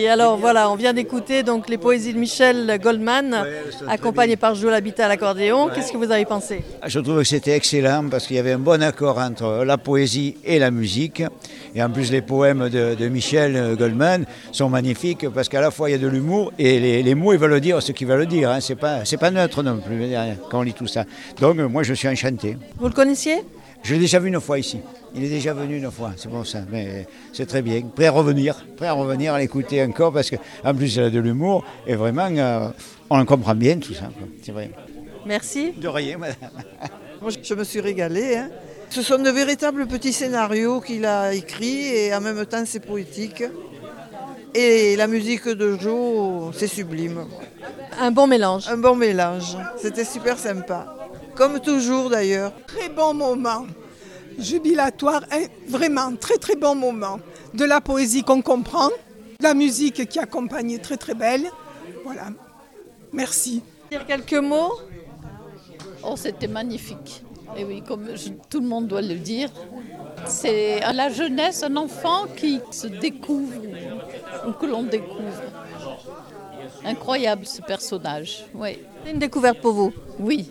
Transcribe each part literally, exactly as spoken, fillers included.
Et alors voilà, on vient d'écouter donc les poésies de Michel Goldman, ouais, accompagné par Jo Labita à l'accordéon. Ouais. Qu'est-ce que vous avez pensé? Je trouve que c'était excellent parce qu'il y avait un bon accord entre la poésie et la musique. Et en plus, les poèmes de, de Michel Goldman sont magnifiques parce qu'à la fois il y a de l'humour et les, les mots ils veulent dire ce qu'ils veulent dire. Hein. C'est pas, c'est pas neutre non plus quand on lit tout ça. Donc moi je suis enchanté. Vous le connaissiez? Je l'ai déjà vu une fois ici. Il est déjà venu une fois, c'est pour ça. Mais c'est très bien. Prêt à revenir, prêt à revenir, à l'écouter encore parce qu'en plus il a de l'humour et vraiment euh, on comprend bien tout ça. Quoi. C'est vrai. Merci. De rien, madame. Moi, je me suis régalée. Hein. Ce sont de véritables petits scénarios qu'il a écrits et en même temps c'est poétique. Et la musique de Jo, c'est sublime. Un bon mélange. Un bon mélange. C'était super sympa. Comme toujours d'ailleurs. Très bon moment. Jubilatoire, vraiment très très bon moment. De la poésie qu'on comprend, la musique qui accompagne très très belle. Voilà. Merci. Dire quelques mots? Oh, c'était magnifique. Et oui, comme je, tout le monde doit le dire, c'est à la jeunesse, un enfant qui se découvre ou que l'on découvre. Incroyable ce personnage. Oui. C'est une découverte pour vous? Oui.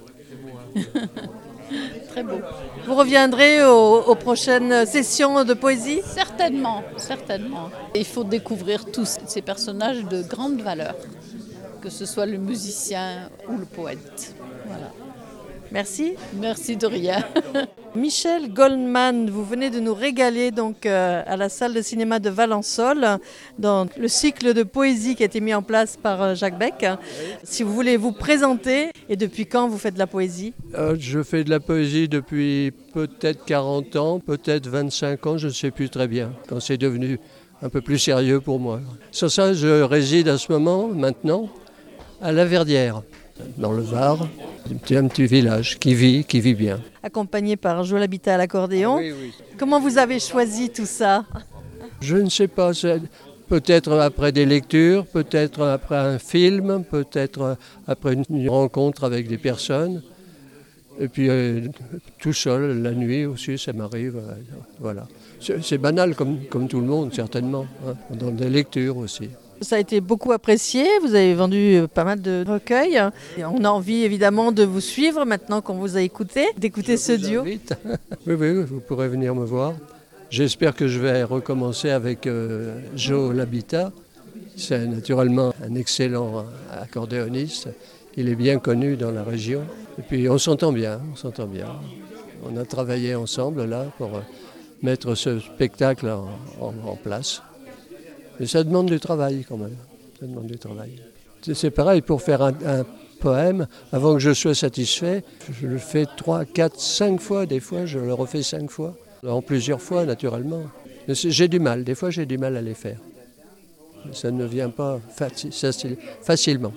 Très beau. Vous reviendrez aux, aux prochaines sessions de poésie? Certainement, certainement. Il faut découvrir tous ces personnages de grande valeur, que ce soit le musicien ou le poète. Voilà. Merci. Merci de rien. Michel Goldman, vous venez de nous régaler donc euh, à la salle de cinéma de Valençol dans le cycle de poésie qui a été mis en place par euh, Jacques Beck. Oui. Si vous voulez vous présenter, et depuis quand vous faites de la poésie? euh, Je fais de la poésie depuis peut-être quarante ans, peut-être vingt-cinq ans, je ne sais plus très bien, quand c'est devenu un peu plus sérieux pour moi. Sur ça, je réside à ce moment, maintenant, à La Verdière, dans le Var. C'est un petit village qui vit, qui vit bien. Accompagné par Jo Labita à l'accordéon. Oui, oui. Comment vous avez choisi tout ça? Je ne sais pas, c'est peut-être après des lectures, peut-être après un film, peut-être après une rencontre avec des personnes. Et puis euh, tout seul, la nuit aussi, ça m'arrive. Euh, voilà. C'est, c'est banal comme, comme tout le monde, certainement, hein, dans des lectures aussi. Ça a été beaucoup apprécié, vous avez vendu pas mal de recueils. Et on a envie évidemment de vous suivre maintenant qu'on vous a écouté, d'écouter je ce duo. oui, oui, vous pourrez venir me voir. J'espère que je vais recommencer avec euh, Jo Labita. C'est naturellement un excellent accordéoniste. Il est bien connu dans la région. Et puis on s'entend bien, on s'entend bien. On a travaillé ensemble là pour mettre ce spectacle en, en, en place. Mais ça demande du travail quand même. Ça demande du travail. C'est pareil, pour faire un, un poème, avant que je sois satisfait, je le fais trois, quatre, cinq fois. Des fois, je le refais cinq fois. En plusieurs fois, naturellement. Mais j'ai du mal. Des fois, j'ai du mal à les faire. Ça ne vient pas facile, facilement.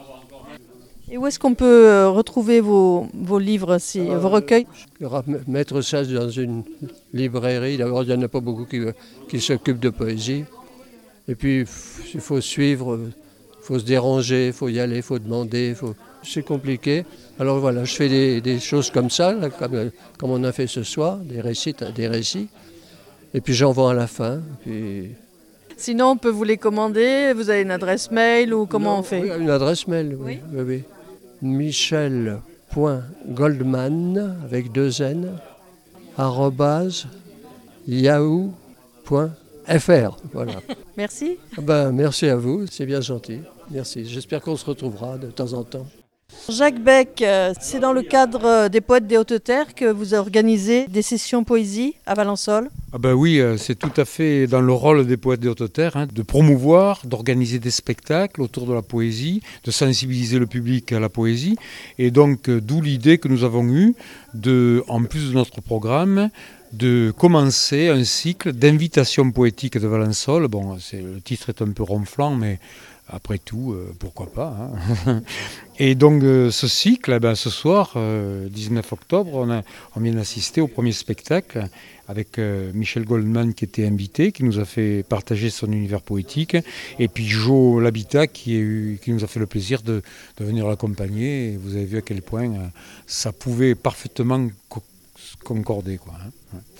Et où est-ce qu'on peut retrouver vos, vos livres, si, euh, vos recueils? Mettre ça dans une librairie. D'abord, il n'y en a pas beaucoup qui, qui s'occupent de poésie. Et puis, il faut suivre, il faut se déranger, il faut y aller, il faut demander. Faut... C'est compliqué. Alors voilà, je fais des, des choses comme ça, là, comme, comme on a fait ce soir, des récits, des récits. Et puis j'en vends à la fin. Puis... Sinon, on peut vous les commander. Vous avez une adresse mail ou comment non, on fait? Oui, une adresse mail, oui. oui, oui, oui. michel point goldman, avec deux N, arrobase, yahoo point fr. Voilà. Merci. Ben, merci à vous, c'est bien gentil. Merci. J'espère qu'on se retrouvera de temps en temps. Jacques Beck, c'est dans le cadre des Poètes des Hautes-Terres que vous organisez des sessions poésie à Valençol? Ah ben oui, c'est tout à fait dans le rôle des Poètes des Hautes-Terres, hein, de promouvoir, d'organiser des spectacles autour de la poésie, de sensibiliser le public à la poésie. Et donc, d'où l'idée que nous avons eue, de, en plus de notre programme, de commencer un cycle d'invitations poétiques de Valençol. Bon, c'est, le titre est un peu ronflant, mais après tout, euh, pourquoi pas, hein. Et donc euh, ce cycle, eh ben, ce soir, euh, dix-neuf octobre, on, a, on vient d'assister au premier spectacle avec euh, Michel Goldman qui était invité, qui nous a fait partager son univers poétique, et puis Jo Labita qui, est, qui nous a fait le plaisir de, de venir l'accompagner. Et vous avez vu à quel point euh, ça pouvait parfaitement co- concorder, quoi, hein. Ouais.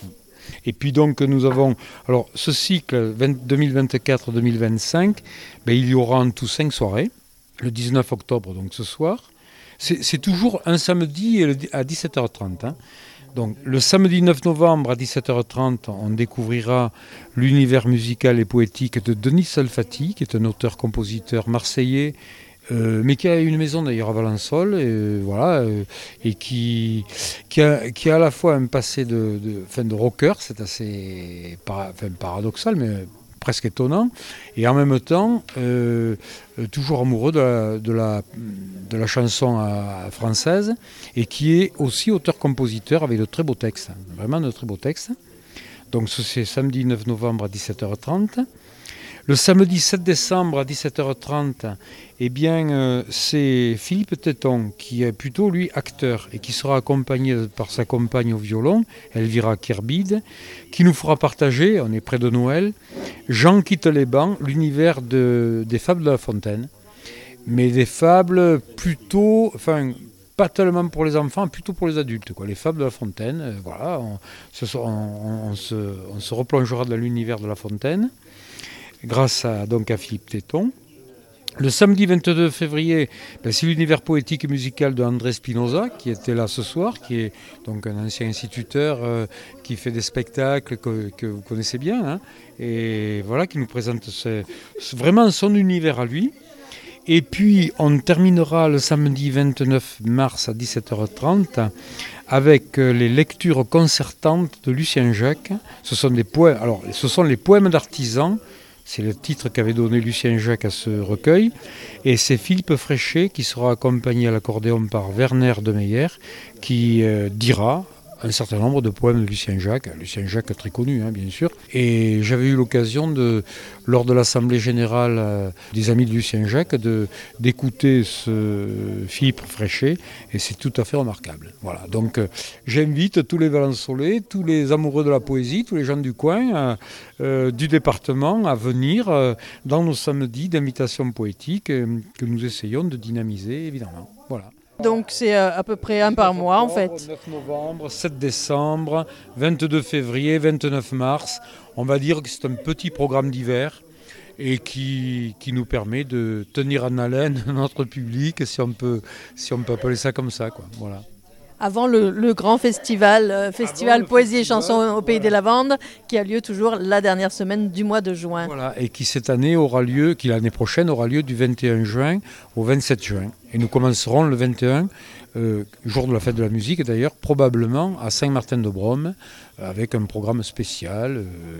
Et puis donc nous avons, alors ce cycle deux mille vingt-quatre deux mille vingt-cinq, ben, il y aura en tout cinq soirées, le dix-neuf octobre, donc ce soir. C'est, c'est toujours un samedi à dix-sept heures trente. Hein. Donc, le samedi neuf novembre à dix-sept heures trente, on découvrira l'univers musical et poétique de Denis Salfati, qui est un auteur-compositeur marseillais, euh, mais qui a une maison d'ailleurs à Valençol, et, voilà, euh, et qui, qui, a, qui a à la fois un passé de, de, enfin, de rocker, c'est assez para, enfin, paradoxal, mais presque étonnant, et en même temps euh, toujours amoureux de la, de la, de la chanson à, à française, et qui est aussi auteur-compositeur avec de très beaux textes, vraiment de très beaux textes. Donc c'est samedi neuf novembre à dix-sept heures trente. Le samedi sept décembre à dix-sept heures trente, eh bien, euh, c'est Philippe Téton, qui est plutôt, lui, acteur, et qui sera accompagné par sa compagne au violon, Elvira Kerbide, qui nous fera partager, on est près de Noël, Jean quitte les bancs, l'univers de, des fables de La Fontaine. Mais des fables plutôt, enfin, pas tellement pour les enfants, plutôt pour les adultes, quoi. Les fables de La Fontaine, euh, voilà, on, ce, on, on, se, on se replongera dans l'univers de La Fontaine, grâce à, donc à Philippe Téton. Le samedi vingt-deux février, ben, c'est l'univers poétique et musical de André Spinoza, qui était là ce soir, qui est donc un ancien instituteur euh, qui fait des spectacles que, que vous connaissez bien, hein, et voilà, qui nous présente ce, ce, vraiment son univers à lui. Et puis on terminera le samedi vingt-neuf mars à dix-sept heures trente avec les lectures concertantes de Lucien Jacques. Ce sont des poèmes, alors ce sont les poèmes d'artisans. C'est le titre qu'avait donné Lucien Jacques à ce recueil. Et c'est Philippe Fréchet qui sera accompagné à l'accordéon par Werner de Meyer qui euh, dira un certain nombre de poèmes de Lucien Jacques. Lucien Jacques très connu, hein, bien sûr. Et j'avais eu l'occasion, de, lors de l'Assemblée générale euh, des Amis de Lucien Jacques, de, d'écouter ce Philippe Fréchet. Et c'est tout à fait remarquable. Voilà. Donc euh, j'invite tous les Valençolais, tous les amoureux de la poésie, tous les gens du coin, euh, euh, du département, à venir euh, dans nos samedis d'invitation poétique euh, que nous essayons de dynamiser, évidemment. Voilà. Donc c'est à peu près un par mois en fait. neuf novembre, sept décembre, vingt-deux février, vingt-neuf mars. On va dire que c'est un petit programme d'hiver et qui, qui nous permet de tenir en haleine notre public, si on peut, si on peut appeler ça comme ça, quoi. Voilà. Avant le, le grand festival, euh, festival Avant Poésie festival, et chansons au Pays des Lavandes, qui a lieu toujours la dernière semaine du mois de juin. Voilà, et qui cette année aura lieu, qui l'année prochaine aura lieu du vingt et un juin au vingt-sept juin. Et nous commencerons le vingt et un, euh, jour de la fête de la musique d'ailleurs, probablement à Saint-Martin-de-Brome, avec un programme spécial. Euh,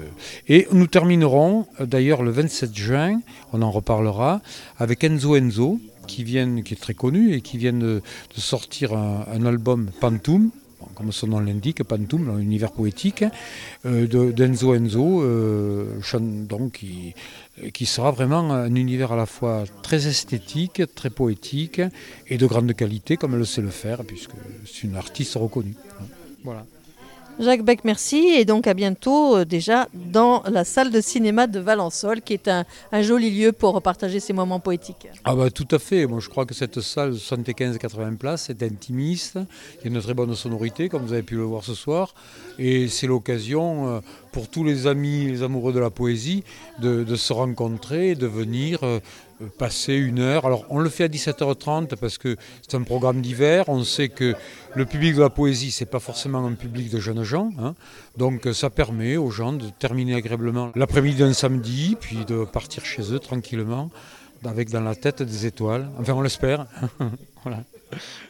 et nous terminerons euh, d'ailleurs le vingt-sept juin, on en reparlera, avec Enzo Enzo, qui, viennent, qui est très connu et qui vient de, de sortir un, un album Pantoum, bon, comme son nom l'indique, Pantoum, un univers poétique, euh, de, d'Enzo Enzo, euh, donc, qui, qui sera vraiment un univers à la fois très esthétique, très poétique et de grande qualité, comme elle le sait le faire, puisque c'est une artiste reconnue. Voilà. Jacques Beck, merci, et donc à bientôt euh, déjà dans la salle de cinéma de Valençol, qui est un, un joli lieu pour partager ces moments poétiques. Ah bah tout à fait, moi je crois que cette salle de soixante-quinze à quatre-vingts places est intimiste, il y a une très bonne sonorité comme vous avez pu le voir ce soir, et c'est l'occasion euh, pour tous les amis, les amoureux de la poésie, de, de se rencontrer, de venir euh, passer une heure. Alors on le fait à dix-sept heures trente parce que c'est un programme d'hiver, on sait que le public de la poésie c'est pas forcément un public de jeunes gens, hein. Donc ça permet aux gens de terminer agréablement l'après-midi d'un samedi, puis de partir chez eux tranquillement avec dans la tête des étoiles, enfin on l'espère. Voilà.